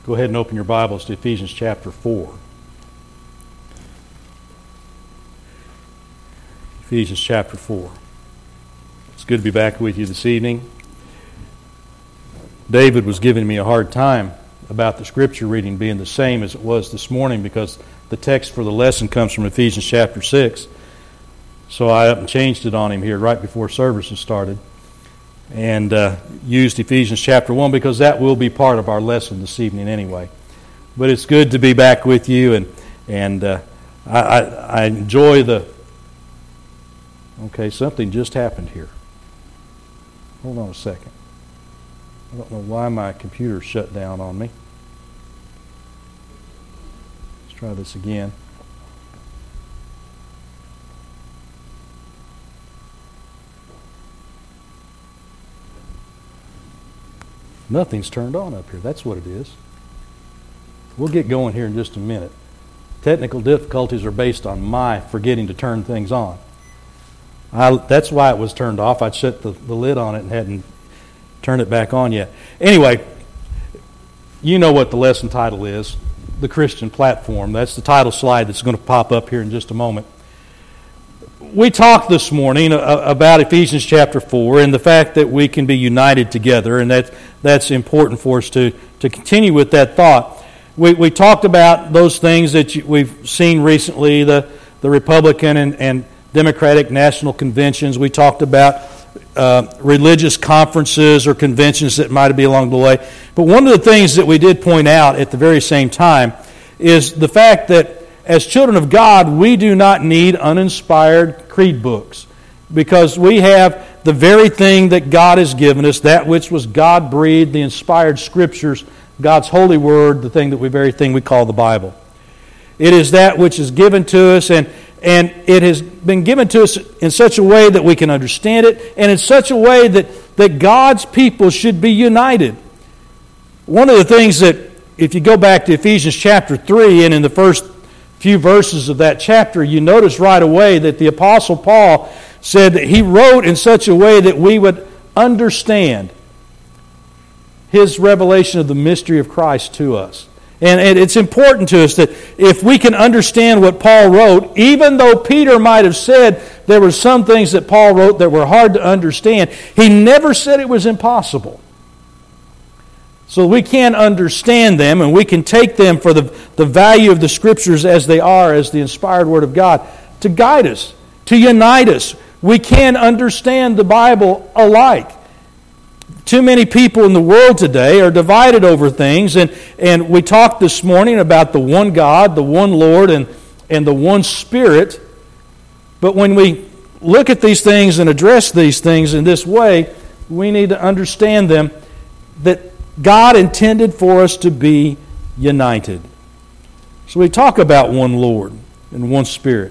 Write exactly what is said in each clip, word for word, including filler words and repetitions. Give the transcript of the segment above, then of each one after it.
Go ahead and open your Bibles to Ephesians chapter four. Ephesians chapter four. It's good to be back with you this evening. David was giving me a hard time about the scripture reading being the same as it was this morning because the text for the lesson comes from Ephesians chapter six. So I up and changed it on him here right before services started and uh, used Ephesians chapter one because that will be part of our lesson this evening anyway. But it's good to be back with you, and and uh, I, I, I enjoy the... Okay, something just happened here. Hold on a second. I don't know why my computer shut down on me. Let's try this again. Nothing's turned on up here. That's what it is. We'll get going here in just a minute. Technical difficulties are based on my forgetting to turn things on. I, that's why it was turned off. I'd shut the, the lid on it and hadn't turned it back on yet. Anyway, you know what the lesson title is, The Christian Platform. That's the title slide that's going to pop up here in just a moment. We talked this morning about Ephesians chapter four and the fact that we can be united together, and that that's important for us to, to continue with that thought. We we talked about those things that you, we've seen recently, the, the Republican and, and Democratic national conventions. We talked about uh, religious conferences or conventions that might be along the way. But one of the things that we did point out at the very same time is the fact that as children of God, we do not need uninspired creed books, because we have the very thing that God has given us, that which was God-breathed, the inspired Scriptures, God's holy Word, the thing that we very thing we call the Bible. It is that which is given to us, and and it has been given to us in such a way that we can understand it, and in such a way that, that God's people should be united. One of the things that, if you go back to Ephesians chapter three, and in the first few verses of that chapter, you notice right away that the Apostle Paul said that he wrote in such a way that we would understand his revelation of the mystery of Christ to us. And, and it's important to us that if we can understand what Paul wrote, even though Peter might have said there were some things that Paul wrote that were hard to understand, he never said it was impossible. So we can understand them, and we can take them for the, the value of the Scriptures as they are, as the inspired Word of God, to guide us, to unite us. We can understand the Bible alike. Too many people in the world today are divided over things, and, and we talked this morning about the one God, the one Lord, and, and the one Spirit. But when we look at these things and address these things in this way, we need to understand them that God intended for us to be united. So we talk about one Lord and one Spirit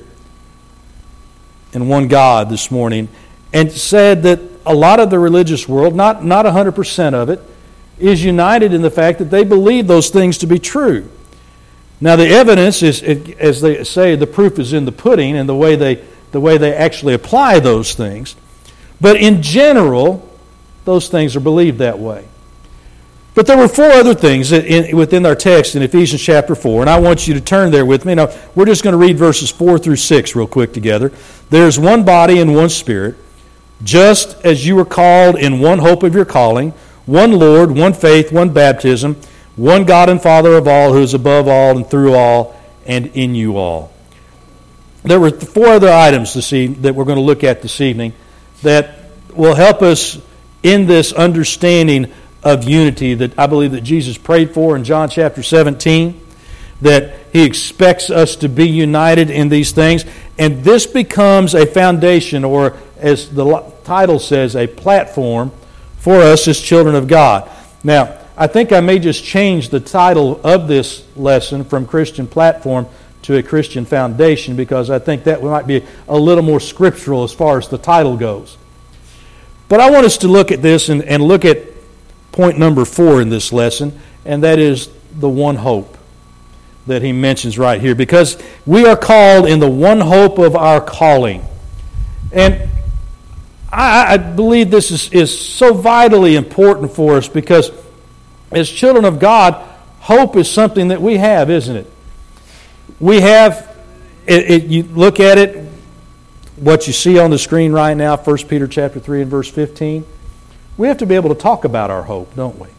and one God this morning, and said that a lot of the religious world, not, not one hundred percent of it, is united in the fact that they believe those things to be true. Now the evidence is, as they say, the proof is in the pudding, and the way they, the way they actually apply those things. But in general, those things are believed that way. But there were four other things in, within our text in Ephesians chapter four, and I want you to turn there with me. Now, we're just going to read verses four through six real quick together. There's one body and one Spirit, just as you were called in one hope of your calling, one Lord, one faith, one baptism, one God and Father of all, who is above all and through all and in you all. There were four other items this evening that we're going to look at this evening that will help us in this understanding of unity that I believe that Jesus prayed for in John chapter seventeen, that He expects us to be united in these things. And this becomes a foundation, or as the title says, a platform for us as children of God. Now, I think I may just change the title of this lesson from Christian Platform to a Christian Foundation, because I think that might be a little more scriptural as far as the title goes. But I want us to look at this and, and look at point number four in this lesson, and that is the one hope that he mentions right here, because we are called in the one hope of our calling. And I, I believe this is, is so vitally important for us, because as children of God, Hope is something that we have, isn't it? We have, it, it, you look at it, what you see on the screen right now, First Peter chapter three and verse fifteen. We have to be able to talk about our hope, don't we?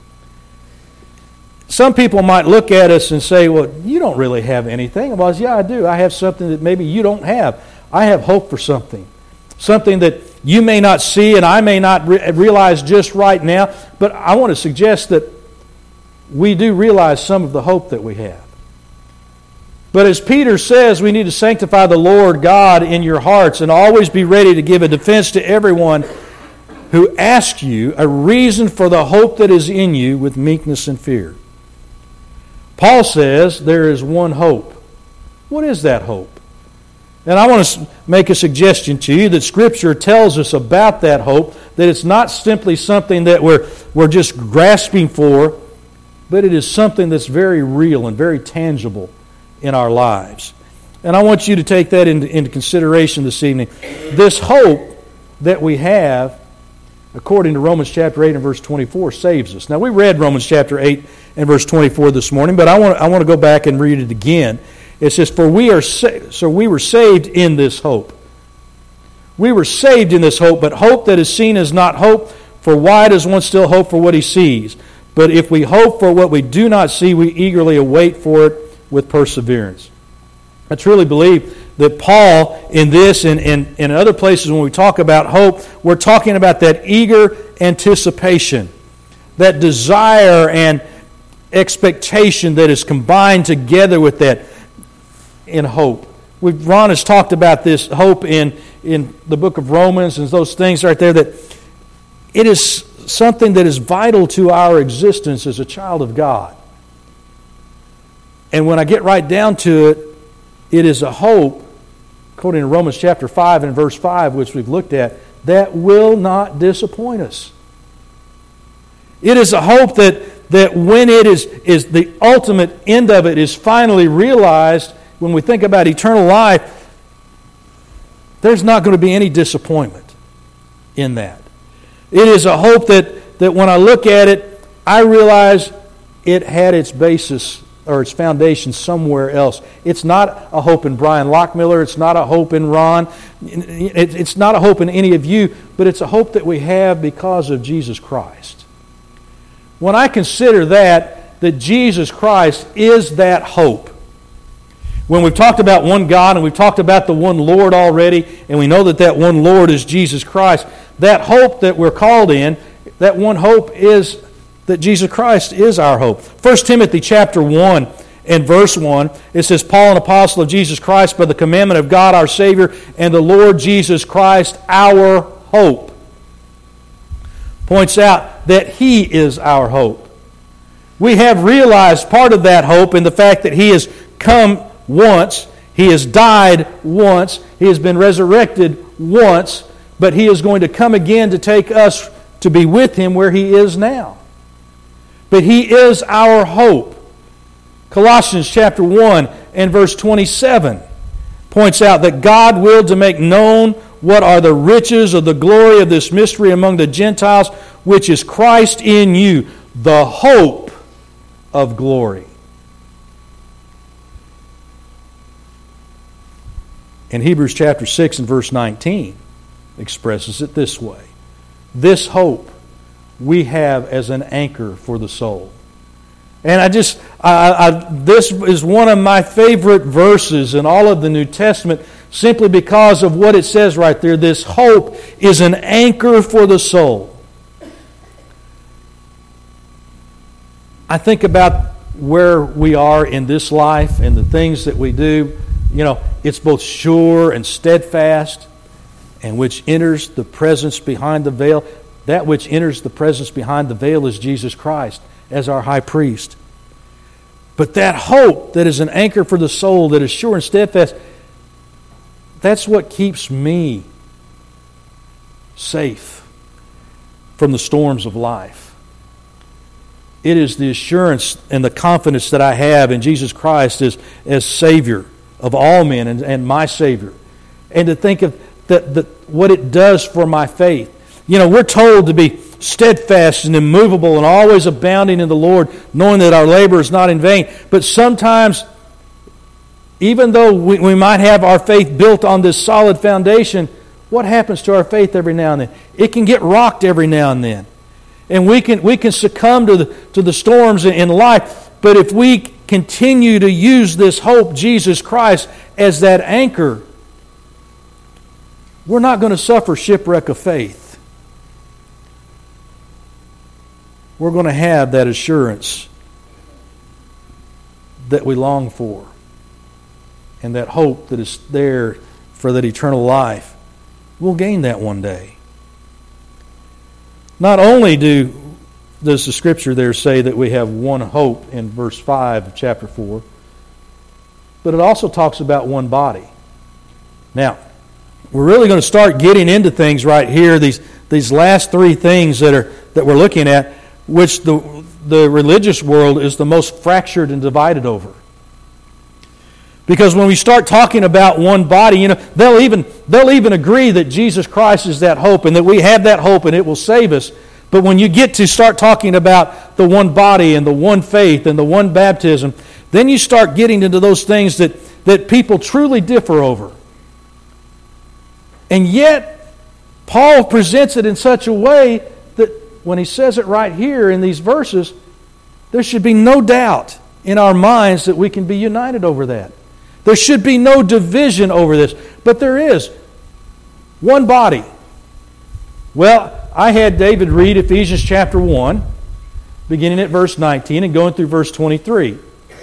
Some people might look at us and say, well, you don't really have anything. Well, yeah, I do. I have something that maybe you don't have. I have hope for something. Something that you may not see and I may not re- realize just right now. But I want to suggest that we do realize some of the hope that we have. But as Peter says, we need to sanctify the Lord God in your hearts and always be ready to give a defense to everyone who asks you a reason for the hope that is in you with meekness and fear. Paul says there is one hope. What is that hope? And I want to make a suggestion to you that Scripture tells us about that hope, that it's not simply something that we're, we're just grasping for, but it is something that's very real and very tangible in our lives. And I want you to take that into, into consideration this evening. This hope that we have, according to Romans chapter eight and verse twenty-four, saves us. Now, we read Romans chapter eight and verse twenty-four this morning, but I want, I want to go back and read it again. It says, For we are sa- so we were saved in this hope. We were saved in this hope, but hope that is seen is not hope, for why does one still hope for what he sees? But if we hope for what we do not see, we eagerly await for it with perseverance. I truly believe that Paul, in this and in, in other places when we talk about hope, we're talking about that eager anticipation, that desire and expectation that is combined together with that in hope. We've, Ron has talked about this hope in, in the book of Romans and those things right there, that it is something that is vital to our existence as a child of God. And when I get right down to it, it is a hope, according to Romans chapter five and verse five, which we've looked at, that will not disappoint us. It is a hope that, that when it is, is the ultimate end of it is finally realized, when we think about eternal life, there's not going to be any disappointment in that. It is a hope that, that when I look at it, I realize it had its basis or its foundation somewhere else. It's not a hope in Brian Lockmiller. It's not a hope in Ron. It's not a hope in any of you, but it's a hope that we have because of Jesus Christ. When I consider that, that Jesus Christ is that hope. When we've talked about one God and we've talked about the one Lord already, and we know that that one Lord is Jesus Christ, that hope that we're called in, that one hope is that Jesus Christ is our hope. First Timothy chapter one and verse one, it says, Paul, an apostle of Jesus Christ, by the commandment of God our Savior, and the Lord Jesus Christ, our hope. Points out that He is our hope. We have realized part of that hope in the fact that He has come once, He has died once, He has been resurrected once, but He is going to come again to take us to be with Him where He is now. But He is our hope. Colossians chapter one and verse twenty-seven points out that God willed to make known what are the riches of the glory of this mystery among the Gentiles, which is Christ in you, the hope of glory. And Hebrews chapter six and verse nineteen expresses it this way. This hope we have as an anchor for the soul. And I just, I, I, this is one of my favorite verses in all of the New Testament, simply because of what it says right there. This hope is an anchor for the soul. I think about where we are in this life and the things that we do. You know, it's both sure and steadfast, and which enters the presence behind the veil. That which enters the presence behind the veil is Jesus Christ as our high priest. But that hope that is an anchor for the soul, that is sure and steadfast, that's what keeps me safe from the storms of life. It is the assurance and the confidence that I have in Jesus Christ as, as Savior of all men and, and my Savior. And to think of that, that what it does for my faith. You know, we're told to be steadfast and immovable and always abounding in the Lord, knowing that our labor is not in vain. But sometimes, even though we, we might have our faith built on this solid foundation, what happens to our faith every now and then? It can get rocked every now and then. And we can we can succumb to the, to the storms in life. But if we continue to use this hope, Jesus Christ, as that anchor, we're not going to suffer shipwreck of faith. We're going to have that assurance that we long for, and that hope that is there for that eternal life. We'll gain that one day. Not only do does the Scripture there say that we have one hope in verse five of chapter four, but it also talks about one body. Now, we're really going to start getting into things right here, these these last three things that are that we're looking at, which the the religious world is the most fractured and divided over. Because when we start talking about one body, you know, they'll even they'll even agree that Jesus Christ is that hope and that we have that hope and it will save us. But when you get to start talking about the one body and the one faith and the one baptism, then you start getting into those things that, that people truly differ over. And yet, Paul presents it in such a way that when he says it right here in these verses, there should be no doubt in our minds that we can be united over that. There should be no division over this. But there is. One body. Well, I had David read Ephesians chapter one, beginning at verse nineteen and going through verse twenty-three.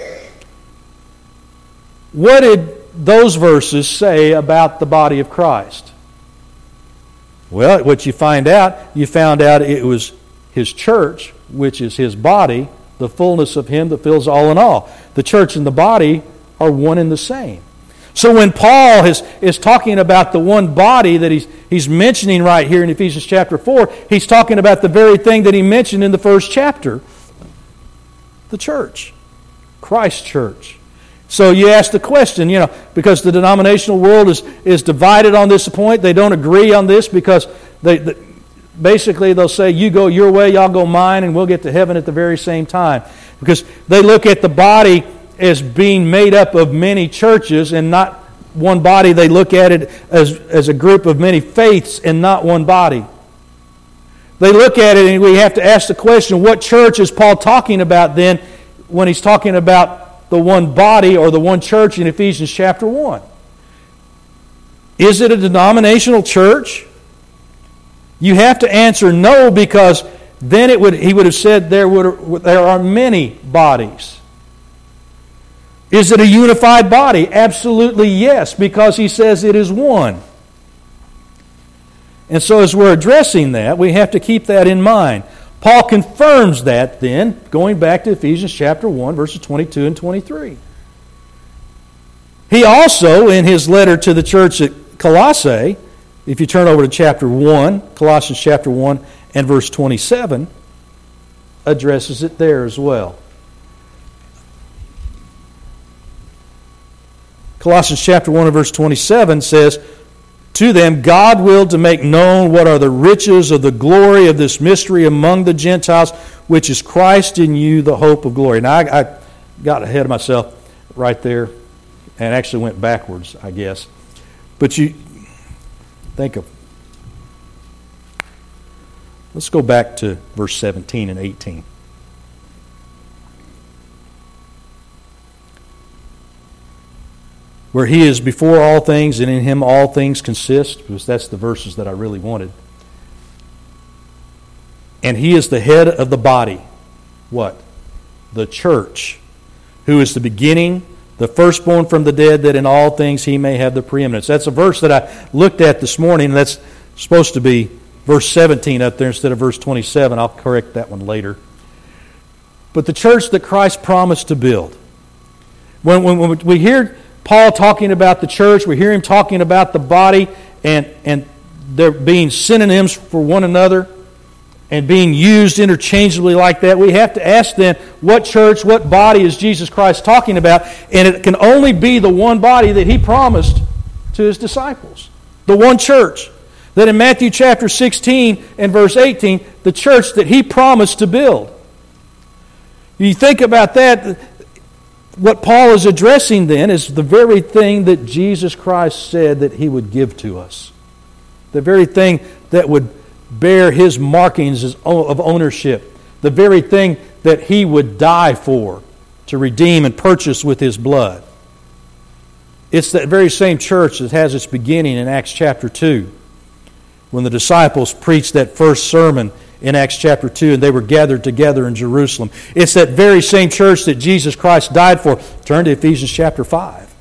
What did those verses say about the body of Christ? Well, what you find out, you found out it was His church, which is His body, the fullness of Him that fills all in all. The church and the body are one and the same. So when Paul is, is talking about the one body that he's, he's mentioning right here in Ephesians chapter four, he's talking about the very thing that he mentioned in the first chapter. The church. Christ's church. So you ask the question, you know, because the denominational world is, is divided on this point. They don't agree on this because they, they basically they'll say, you go your way, y'all go mine, and we'll get to heaven at the very same time. Because they look at the body as being made up of many churches and not one body. They look at it as, as a group of many faiths and not one body. They look at it and we have to ask the question, what church is Paul talking about then when he's talking about the one body or the one church in Ephesians chapter one? Is it a denominational church? You have to answer no, because then it would he would have said there would there are many bodies. Is it a unified body? Absolutely yes, because he says it is one. And so as we're addressing that, we have to keep that in mind. Paul confirms that then, going back to Ephesians chapter one, verses twenty-two and twenty-three. He also, in his letter to the church at Colossae, if you turn over to chapter one, Colossians chapter one and verse twenty-seven, addresses it there as well. Colossians chapter one and verse twenty-seven says, to them God willed to make known what are the riches of the glory of this mystery among the Gentiles, which is Christ in you, the hope of glory. Now I, I got ahead of myself right there and actually went backwards, I guess. But you think of, let's go back to verse seventeen and eighteen. Where He is before all things, and in Him all things consist, because that's the verses that I really wanted. And He is the head of the body. What? The church, who is the beginning, the firstborn from the dead, that in all things He may have the preeminence. That's a verse that I looked at this morning, and that's supposed to be verse seventeen up there instead of verse twenty-seven. I'll correct that one later. But the church that Christ promised to build. When, when, when we hear Paul talking about the church, we hear him talking about the body, and, and there being synonyms for one another and being used interchangeably like that. We have to ask then, what church, what body is Jesus Christ talking about? And it can only be the one body that He promised to His disciples. The one church. That in Matthew chapter sixteen and verse eighteen, the church that He promised to build. You think about that, what Paul is addressing then is the very thing that Jesus Christ said that He would give to us. The very thing that would bear His markings of ownership. The very thing that He would die for, to redeem and purchase with His blood. It's that very same church that has its beginning in Acts chapter two, when the disciples preached that first sermon in Acts chapter two, and they were gathered together in Jerusalem. It's that very same church that Jesus Christ died for. Turn to Ephesians chapter five.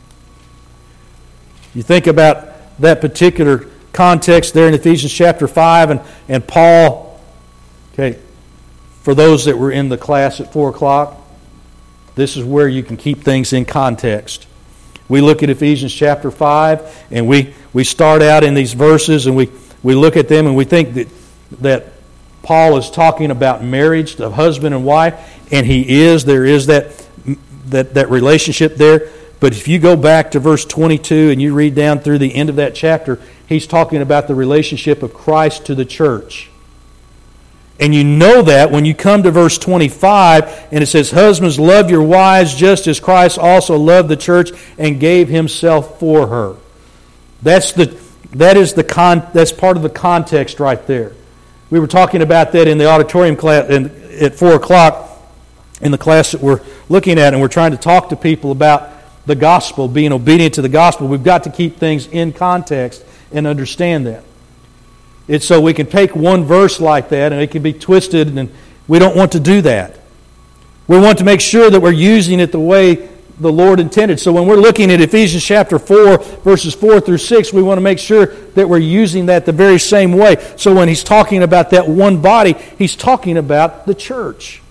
You think about that particular context there in Ephesians chapter five, and, and Paul, okay, for those that were in the class at four o'clock, this is where you can keep things in context. We look at Ephesians chapter five, and we, we start out in these verses, and we, we look at them, and we think that, that Paul is talking about marriage, of husband and wife, and he is. There is that, that, that relationship there. But if you go back to verse twenty-two and you read down through the end of that chapter, he's talking about the relationship of Christ to the church. And you know that when you come to verse twenty-five, and it says, "Husbands, love your wives just as Christ also loved the church and gave Himself for her." That's the that is the con that's part of the context right there. We were talking about that in the auditorium class in, at four o'clock in the class that we're looking at, and we're trying to talk to people about the gospel, being obedient to the gospel. We've got to keep things in context and understand that. It's so we can take one verse like that and it can be twisted, and we don't want to do that. We want to make sure that we're using it the way the Lord intended. So when we're looking at Ephesians chapter four, verses four through six, we want to make sure that we're using that the very same way. So when he's talking about that one body, he's talking about the church.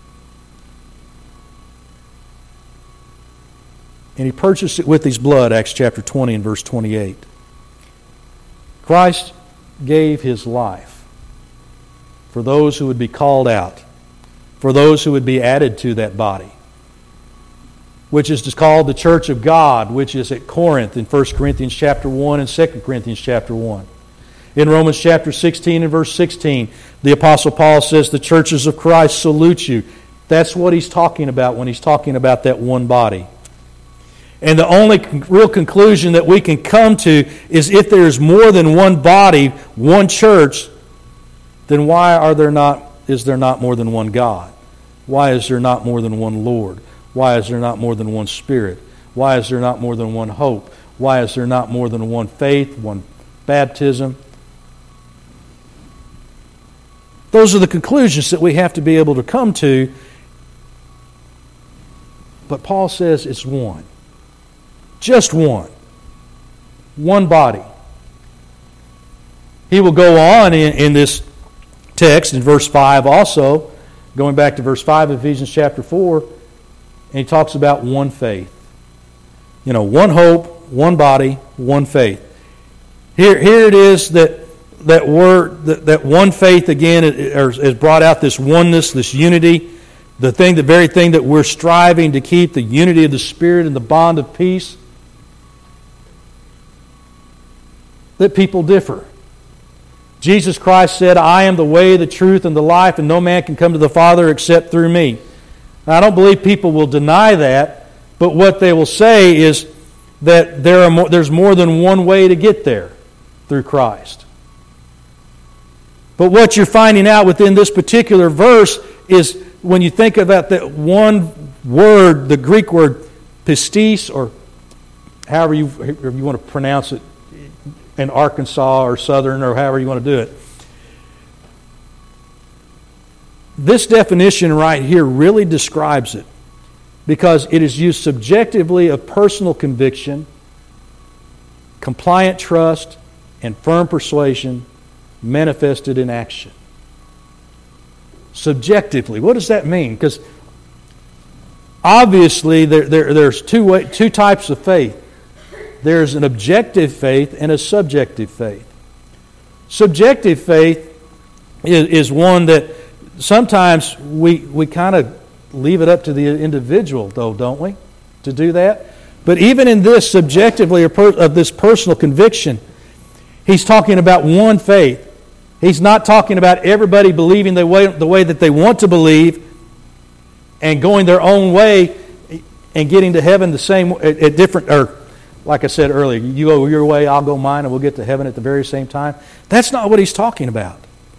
And he purchased it with his blood, Acts chapter twenty and verse twenty-eight. Christ gave His life for those who would be called out, for those who would be added to that body, which is called the church of God, which is at Corinth in First Corinthians chapter one and Second Corinthians chapter one. In Romans chapter sixteen and verse sixteen, the Apostle Paul says, "The churches of Christ salute you." That's what he's talking about when he's talking about that one body. And the only real conclusion that we can come to is if there is more than one body, one church, then why are there not, is there not more than one God? Why is there not more than one Lord? Why is there not more than one Spirit? Why is there not more than one hope? Why is there not more than one faith, one baptism? Those are the conclusions that we have to be able to come to. But Paul says it's one. Just one. One body. He will go on in, in this text, in verse five also, going back to verse five of Ephesians chapter four, and he talks about one faith. You know, one hope, one body, one faith. Here, here it is that that word, that, that one faith again has brought out this oneness, this unity, the thing, the very thing that we're striving to keep, the unity of the Spirit and the bond of peace. That people differ. Jesus Christ said, "I am the way, the truth, and the life, and no man can come to the Father except through me." Now, I don't believe people will deny that, but what they will say is that there are more, there's more than one way to get there through Christ. But what you're finding out within this particular verse is when you think about that one word, the Greek word pistis, or however you, however you want to pronounce it, in Arkansas or Southern or however you want to do it. This definition right here really describes it because it is used subjectively of personal conviction, compliant trust, and firm persuasion manifested in action. Subjectively. What does that mean? Because obviously there, there, there's two, way, two types of faith. There's an objective faith and a subjective faith. Subjective faith is, is one that sometimes we, we kind of leave it up to the individual, though, don't we, to do that? But even in this, subjectively, of this personal conviction, He's talking about one faith. He's not talking about everybody believing the way, the way that they want to believe and going their own way and getting to heaven the same at, at different, or like I said earlier, you go your way, I'll go mine, and we'll get to heaven at the very same time. That's not what he's talking about.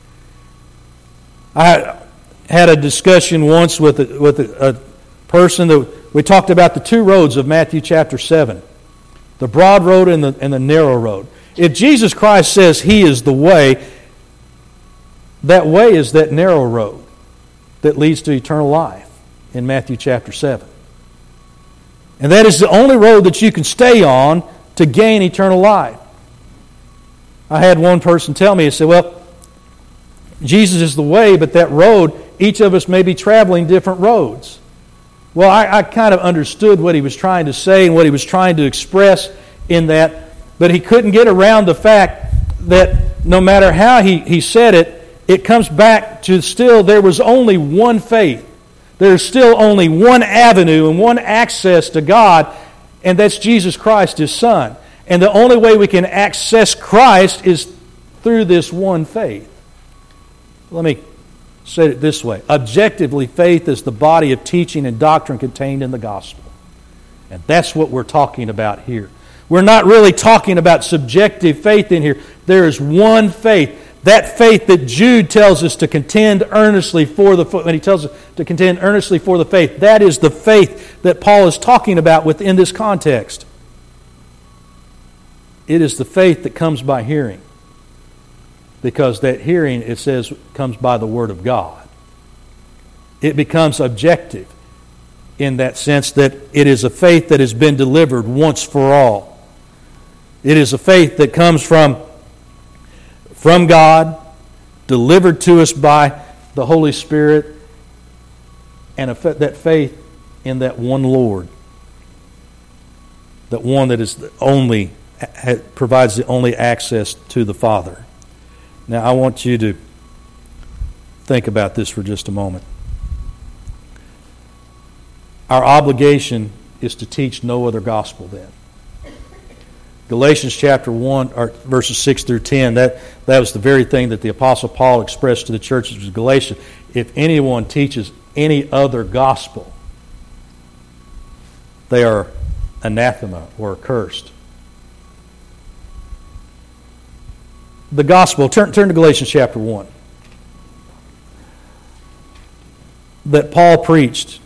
I had a discussion once with a, with a, a person that we talked about the two roads of Matthew chapter seven, the broad road and the, and the narrow road. If Jesus Christ says He is the way, that way is that narrow road that leads to eternal life in Matthew chapter seven. And that is the only road that you can stay on to gain eternal life. I had one person tell me, he said, well, Jesus is the way, but that road, each of us may be traveling different roads. Well, I, I kind of understood what he was trying to say and what he was trying to express in that, but he couldn't get around the fact that no matter how he, he said it, it comes back to still there was only one faith. There's still only one avenue and one access to God, and that's Jesus Christ, His Son. And the only way we can access Christ is through this one faith. Let me say it this way. Objectively, faith is the body of teaching and doctrine contained in the gospel. And that's what we're talking about here. We're not really talking about subjective faith in here. There is one faith. That faith that Jude tells us to contend earnestly for the when he tells us to contend earnestly for the faith, that is the faith that Paul is talking about within this context. It is the faith that comes by hearing. Because that hearing, it says, comes by the Word of God. It becomes objective in that sense that it is a faith that has been delivered once for all. It is a faith that comes from From God, delivered to us by the Holy Spirit, and a, that faith in that one Lord, that one that is the only provides the only access to the Father. Now, I want you to think about this for just a moment. Our obligation is to teach no other gospel then. Galatians chapter one, or verses six through ten, that, that was the very thing that the Apostle Paul expressed to the churches of Galatia. If anyone teaches any other gospel, they are anathema or accursed. The gospel, turn, turn to Galatians chapter one, that Paul preached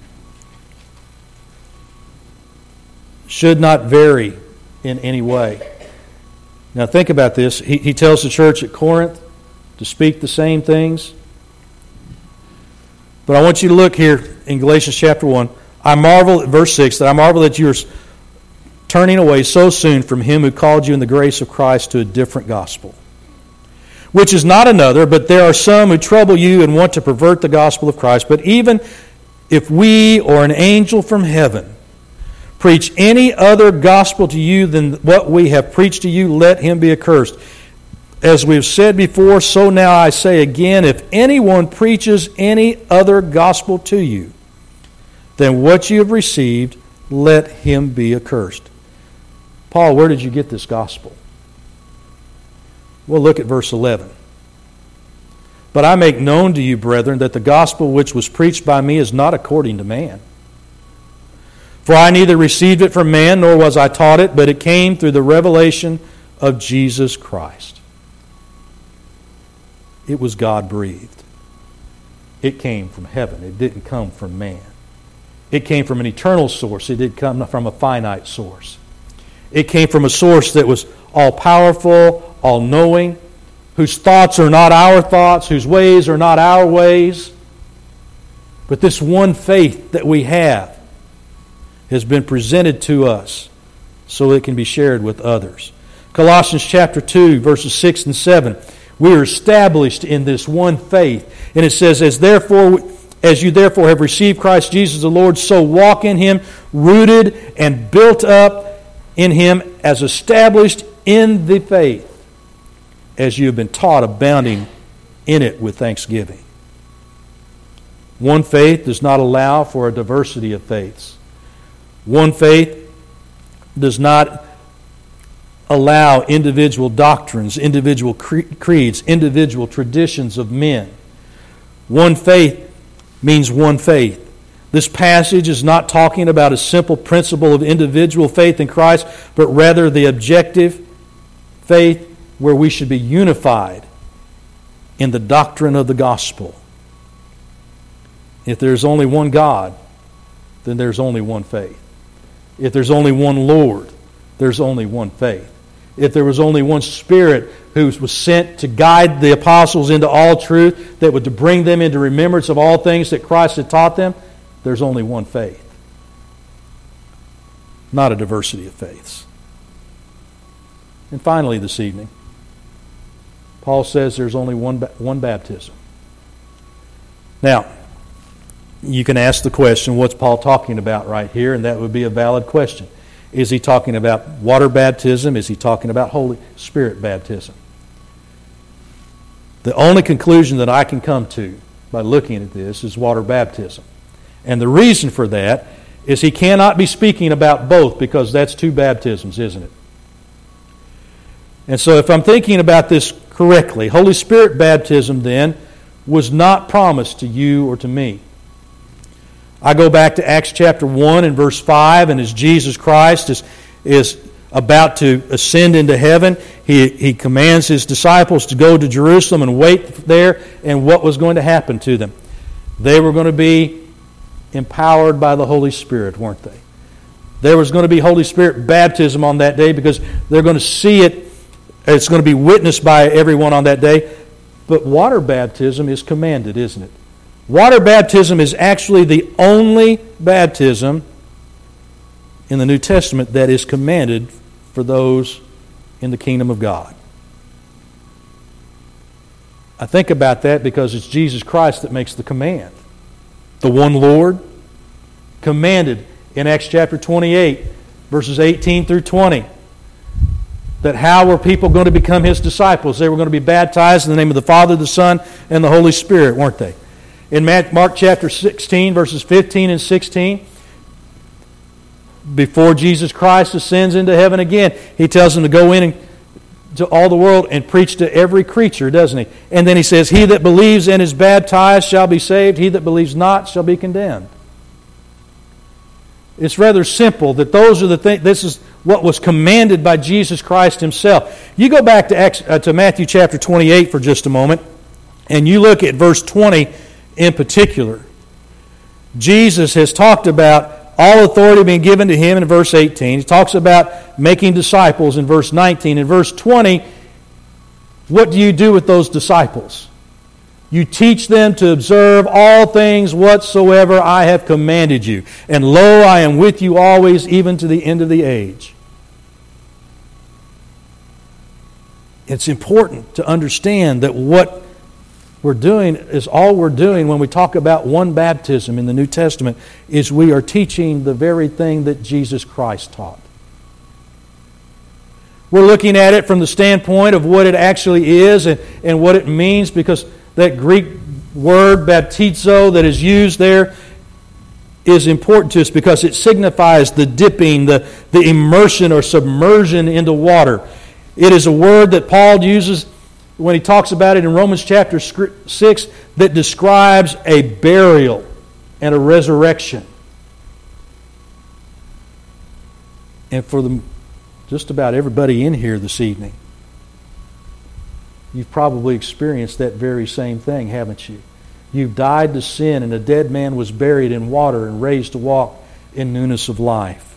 should not vary in any way. Now think about this. He, he tells the church at Corinth to speak the same things. But I want you to look here in Galatians chapter one. I marvel, verse six, that I marvel that you are turning away so soon from Him who called you in the grace of Christ to a different gospel, which is not another, but there are some who trouble you and want to pervert the gospel of Christ. But even if we or an angel from heaven preach any other gospel to you than what we have preached to you, let him be accursed. As we have said before, so now I say again, if anyone preaches any other gospel to you than what you have received, let him be accursed. Paul, where did you get this gospel? Well, look at verse eleven. But I make known to you, brethren, that the gospel which was preached by me is not according to man. For I neither received it from man, nor was I taught it, but it came through the revelation of Jesus Christ. It was God-breathed. It came from heaven. It didn't come from man. It came from an eternal source. It didn't come from a finite source. It came from a source that was all-powerful, all-knowing, whose thoughts are not our thoughts, whose ways are not our ways. But this one faith that we have has been presented to us so it can be shared with others. Colossians chapter two, verses six and seven. We are established in this one faith. And it says, As therefore, as you therefore have received Christ Jesus the Lord, so walk in Him, rooted and built up in Him, as established in the faith, as you have been taught, abounding in it with thanksgiving. One faith does not allow for a diversity of faiths. One faith does not allow individual doctrines, individual creeds, individual traditions of men. One faith means one faith. This passage is not talking about a simple principle of individual faith in Christ, but rather the objective faith where we should be unified in the doctrine of the gospel. If there's only one God, then there's only one faith. If there's only one Lord, there's only one faith. If there was only one Spirit who was sent to guide the apostles into all truth, that would to bring them into remembrance of all things that Christ had taught them, there's only one faith. Not a diversity of faiths. And finally this evening, Paul says there's only one, one baptism. Now, you can ask the question, what's Paul talking about right here? And that would be a valid question. Is he talking about water baptism? Is he talking about Holy Spirit baptism? The only conclusion that I can come to by looking at this is water baptism. And the reason for that is he cannot be speaking about both, because that's two baptisms, isn't it? And so if I'm thinking about this correctly, Holy Spirit baptism then was not promised to you or to me. I go back to Acts chapter one and verse five, and as Jesus Christ is, is about to ascend into heaven, he, he commands His disciples to go to Jerusalem and wait there, and what was going to happen to them? They were going to be empowered by the Holy Spirit, weren't they? There was going to be Holy Spirit baptism on that day, because they're going to see it. It's going to be witnessed by everyone on that day. But water baptism is commanded, isn't it? Water baptism is actually the only baptism in the New Testament that is commanded for those in the kingdom of God. I think about that because it's Jesus Christ that makes the command. The one Lord commanded in Acts chapter twenty-eight, verses eighteen through twenty, that how were people going to become His disciples? They were going to be baptized in the name of the Father, the Son, and the Holy Spirit, weren't they? In Mark chapter sixteen, verses fifteen and sixteen, before Jesus Christ ascends into heaven again, He tells them to go in and to all the world and preach to every creature, doesn't He? And then He says, "He that believes and is baptized shall be saved. He that believes not shall be condemned." It's rather simple that those are the things. This is what was commanded by Jesus Christ Himself. You go back to, Acts, uh, to Matthew chapter twenty-eight for just a moment, and you look at verse twenty in particular. Jesus has talked about all authority being given to Him in verse eighteen. He talks about making disciples in verse nineteen. In verse twenty, what do you do with those disciples? You teach them to observe all things whatsoever I have commanded you. And lo, I am with you always, even to the end of the age. It's important to understand that what we're doing is all we're doing when we talk about one baptism in the New Testament is we are teaching the very thing that Jesus Christ taught. We're looking at it from the standpoint of what it actually is and, and what it means, because that Greek word baptizo that is used there is important to us because it signifies the dipping, the, the immersion or submersion into water. It is a word that Paul uses when he talks about it in Romans chapter six that describes a burial and a resurrection. And for the, just about everybody in here this evening, you've probably experienced that very same thing, haven't you? You've died to sin, and a dead man was buried in water and raised to walk in newness of life.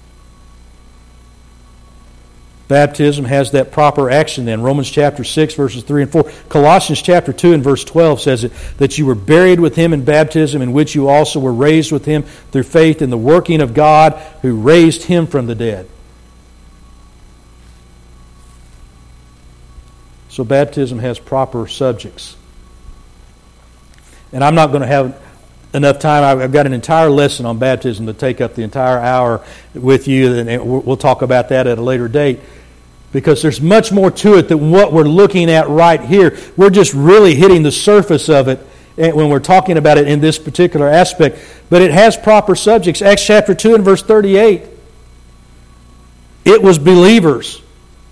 Baptism has that proper action then. Romans chapter six, verses three and four. Colossians chapter two and verse twelve says it, that you were buried with Him in baptism, in which you also were raised with Him through faith in the working of God who raised Him from the dead. So baptism has proper subjects. And I'm not going to have enough time. I've got an entire lesson on baptism to take up the entire hour with you, and we'll talk about that at a later date, because there's much more to it than what we're looking at right here. We're just really hitting the surface of it when we're talking about it in this particular aspect. But it has proper subjects. Acts chapter two and verse thirty-eight. It was believers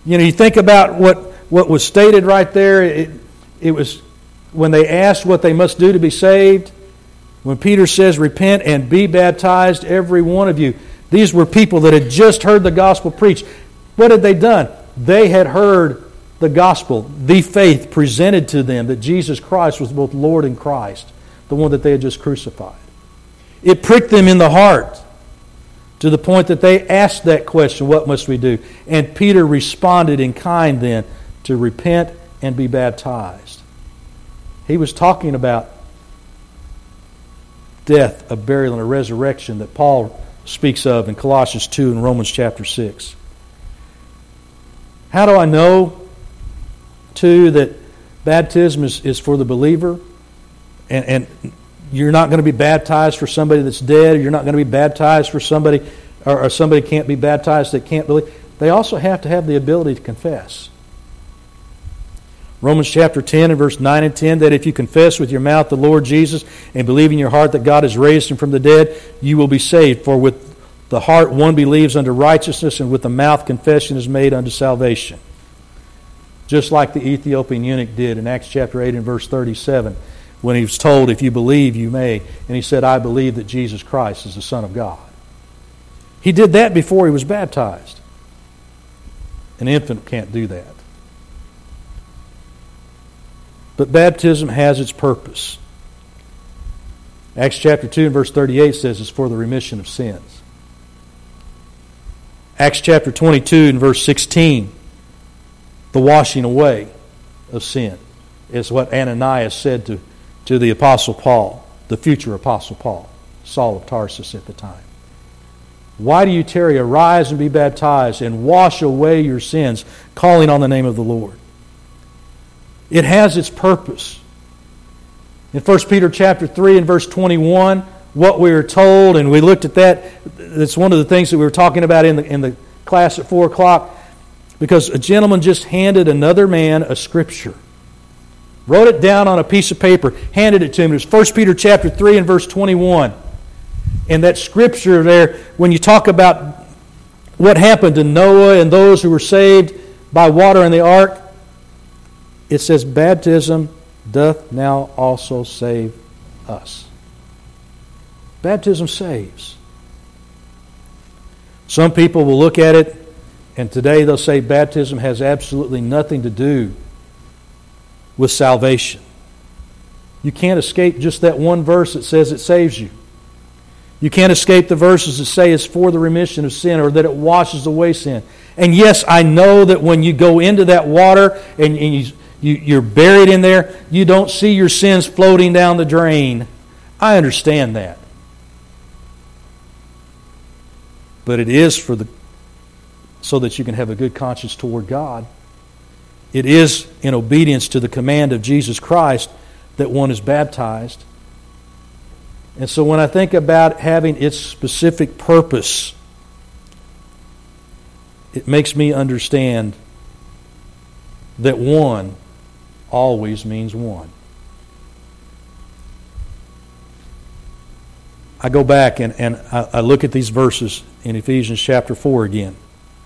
You know, you think about what, what was stated right there. It, it was when they asked what they must do to be saved. When Peter says, repent and be baptized, every one of you. These were people that had just heard the gospel preached. What had they done? They had heard the gospel, the faith presented to them that Jesus Christ was both Lord and Christ, the one that they had just crucified. It pricked them in the heart to the point that they asked that question, what must we do? And Peter responded in kind then to repent and be baptized. He was talking about death, a burial, and a resurrection that Paul speaks of in Colossians two and Romans chapter six. How do I know, too, that baptism is, is for the believer? And, and you're not going to be baptized for somebody that's dead. You're not going to be baptized for somebody, or, or somebody can't be baptized that can't believe. They also have to have the ability to confess. Romans chapter ten and verse nine and ten, that if you confess with your mouth the Lord Jesus and believe in your heart that God has raised Him from the dead, you will be saved. For with the heart one believes unto righteousness, and with the mouth confession is made unto salvation. Just like the Ethiopian eunuch did in Acts chapter eight and verse thirty-seven, when he was told, if you believe, you may. And he said, I believe that Jesus Christ is the Son of God. He did that before he was baptized. An infant can't do that. But baptism has its purpose. Acts chapter two and verse thirty-eight says it's for the remission of sins. Acts chapter twenty-two and verse sixteen, the washing away of sin, is what Ananias said to, to the Apostle Paul, the future Apostle Paul, Saul of Tarsus at the time. Why do you tarry? Arise and be baptized and wash away your sins, calling on the name of the Lord. It has its purpose. In First Peter chapter three and verse twenty-one, what we are told, and we looked at that, it's one of the things that we were talking about in the, in the class at four o'clock, because a gentleman just handed another man a scripture. Wrote it down on a piece of paper, handed it to him. It was First Peter chapter three and verse twenty-one. And that scripture there, when you talk about what happened to Noah and those who were saved by water in the ark, it says, baptism doth now also save us. Baptism saves. Some people will look at it, and today they'll say baptism has absolutely nothing to do with salvation. You can't escape just that one verse that says it saves you. You can't escape the verses that say it's for the remission of sin or that it washes away sin. And yes, I know that when you go into that water and, and you, you, you're buried in there, you don't see your sins floating down the drain. I understand that. But it is for the so that you can have a good conscience toward God. It is in obedience to the command of Jesus Christ that one is baptized. And so when I think about having its specific purpose, it makes me understand that one always means one. I go back and, and I, I look at these verses in Ephesians chapter four again.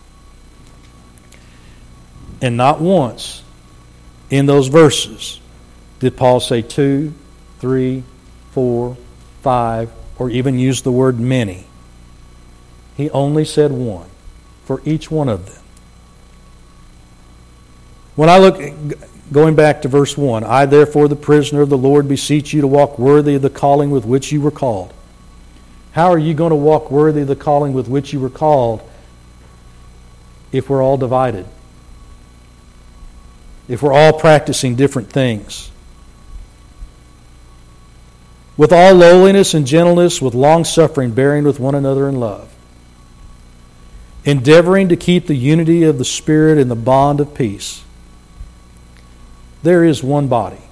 And not once in those verses did Paul say two, three, four, five, or even use the word many. He only said one for each one of them. When I look, going back to verse one, I therefore the prisoner of the Lord beseech you to walk worthy of the calling with which you were called. How are you going to walk worthy of the calling with which you were called if we're all divided? If we're all practicing different things? With all lowliness and gentleness, with long-suffering, bearing with one another in love, endeavoring to keep the unity of the Spirit in the bond of peace. There is one body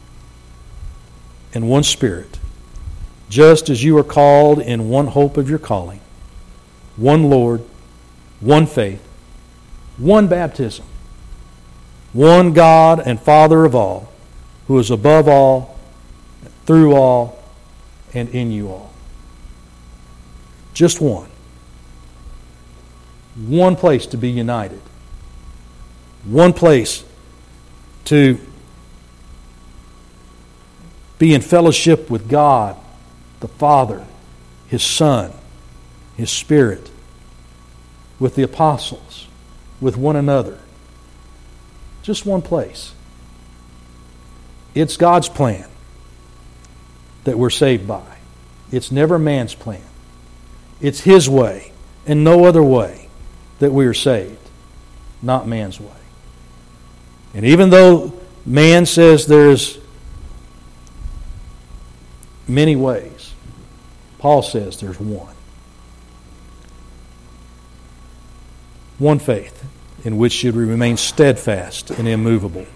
and one Spirit, just as you are called in one hope of your calling, one Lord, one faith, one baptism, one God and Father of all, who is above all, through all, and in you all. Just one. One place to be united. one place to be in fellowship with God, the Father, His Son, His Spirit, with the apostles, with one another. Just one place. It's God's plan that we're saved by. It's never man's plan. It's His way and no other way that we are saved, not man's way. And even though man says there's many ways, Paul says there's one. One faith in which should we remain steadfast and immovable.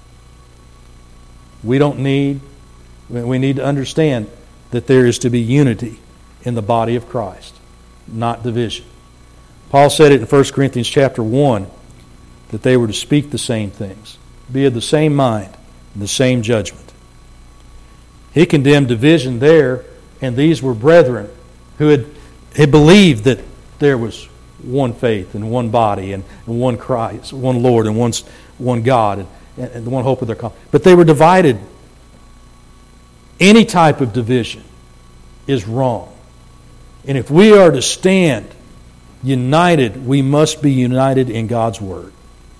We don't need, we need to understand that there is to be unity in the body of Christ, not division. Paul said it in First Corinthians chapter one that they were to speak the same things, be of the same mind, and the same judgment. He condemned division there, and these were brethren who had, had believed that there was one faith and one body and, and one Christ, one Lord and one, one God and, and the one hope of their call. But they were divided. Any type of division is wrong. And if we are to stand united, we must be united in God's Word.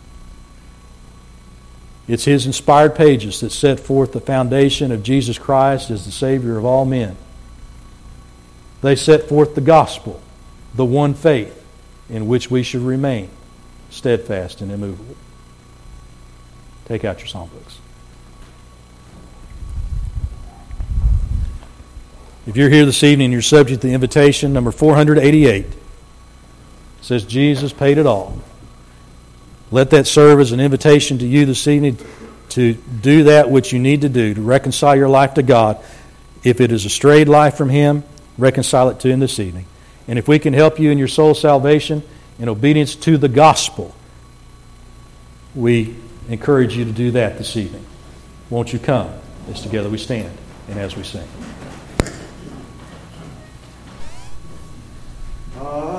It's His inspired pages that set forth the foundation of Jesus Christ as the Savior of all men. They set forth the gospel, the one faith in which we should remain steadfast and immovable. Take out your psalm books. If you're here this evening and you're subject to the invitation, number four hundred eighty-eight, it says Jesus paid it all. Let that serve as an invitation to you this evening to do that which you need to do to reconcile your life to God. If it is a strayed life from Him, reconcile it to Him this evening. And if we can help you in your soul salvation in obedience to the gospel, we encourage you to do that this evening. Won't you come as together we stand and as we sing?